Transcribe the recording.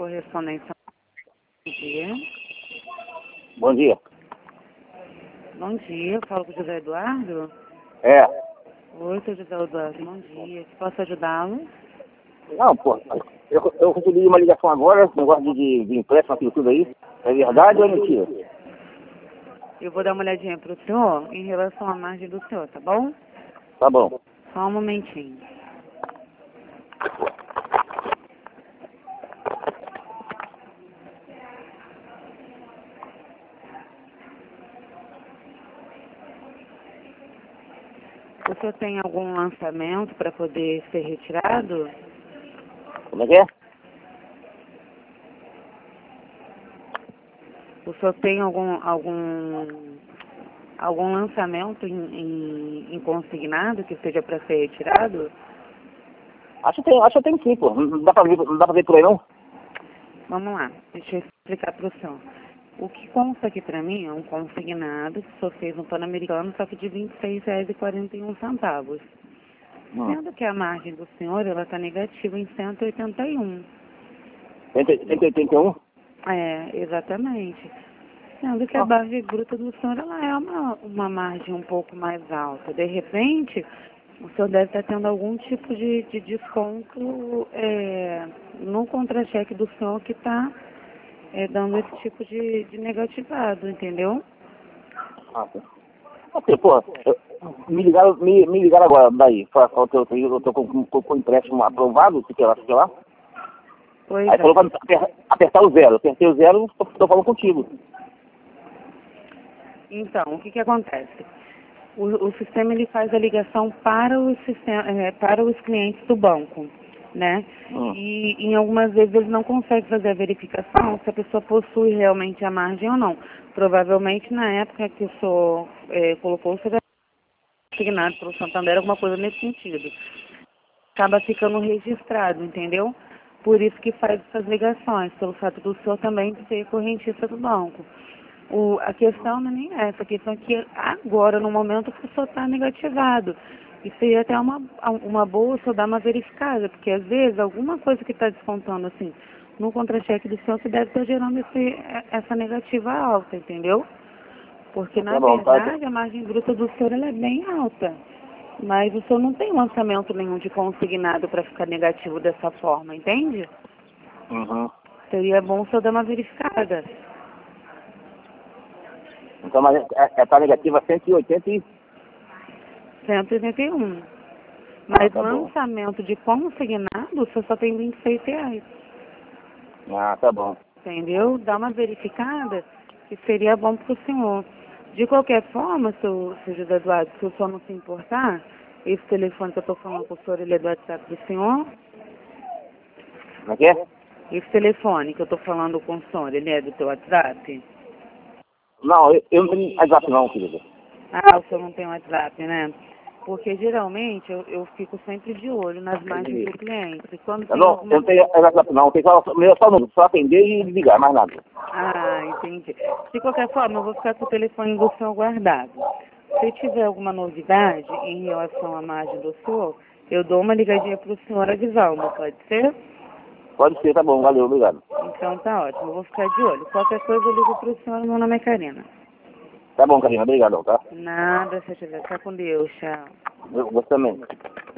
Correspondência. Bom dia. Bom dia. Bom dia, falo com o José Eduardo. É. Oi, seu José Eduardo, bom dia. Posso ajudá-lo? Não, pô, eu recebi uma ligação agora, esse negócio de empréstimo, aquilo tudo aí. É verdade ou é mentira? Eu vou dar uma olhadinha para o senhor em relação à margem do senhor, tá bom? Tá bom. Só um momentinho. O senhor tem algum lançamento para poder ser retirado? Como é que é? O senhor tem algum lançamento em consignado que seja para ser retirado? Acho que tem sim, pô. Não dá pra ver por aí não? Vamos lá, deixa eu explicar para o senhor. O que consta aqui para mim é um consignado que o senhor fez no Pan-Americano, só que de R$ 26,41. Sendo que a margem do senhor, ela está negativa em 181. 181? É, exatamente. Sendo que a base bruta do senhor, ela é uma margem um pouco mais alta. De repente, o senhor deve estar tendo algum tipo de desconto no contra-cheque do senhor que está dando esse tipo de negativado, entendeu? Ah, tá. Ok, pô, me ligaram agora daí. Falaram que eu tô com o empréstimo aprovado, sei lá. Pois Aí é. falou pra apertar o zero. Apertei o zero, tô falando contigo. Então, o que acontece? O sistema ele faz a ligação para para os clientes do banco, né? E em algumas vezes ele não consegue fazer a verificação se a pessoa possui realmente a margem ou não. Provavelmente na época que o senhor colocou, o senhor assignado pelo Santander, alguma coisa nesse sentido. Acaba ficando registrado, entendeu? Por isso que faz essas ligações, pelo fato do senhor também ser correntista do banco. A questão não é nem essa, a questão é que agora, no momento, que o senhor está negativado. E seria até uma boa o senhor dar uma verificada, porque às vezes alguma coisa que está descontando assim no contra-cheque do senhor que deve estar gerando essa negativa alta, entendeu? Porque na Tá bom, tá. verdade a margem bruta do senhor ela é bem alta. Mas o senhor não tem lançamento nenhum de consignado para ficar negativo dessa forma, entende? Uhum. Seria bom o senhor dar uma verificada. Então, mas tá negativa 180 e... 181. Mas tá bom. lançamento de consignado, o senhor só tem R$ 26. Ah, tá bom. Entendeu? Dá uma verificada que seria bom para o senhor. De qualquer forma, seu José Eduardo, se o senhor não se importar, esse telefone que eu estou falando com o senhor, ele é do WhatsApp do senhor? Como é que é? Esse telefone que eu estou falando com o senhor, ele é do teu WhatsApp? Não, eu não tenho WhatsApp não, querida. Ah, o senhor não tem WhatsApp, né? Porque geralmente eu fico sempre de olho nas margens do cliente. E quando tem Eu não tenho WhatsApp não, tem só atender e ligar, mais nada. Ah, entendi. De qualquer forma, eu vou ficar com o telefone do senhor guardado. Se tiver alguma novidade em relação à margem do senhor, eu dou uma ligadinha para o senhor avisar, pode ser? Pode ser, tá bom, valeu, obrigado. Então tá ótimo, eu vou ficar de olho. Qualquer coisa eu ligo para o senhor, meu nome é Karina. Tá bom, Karina, obrigado, tá? Nada, se eu tiver. Fica com Deus, tchau. Você também.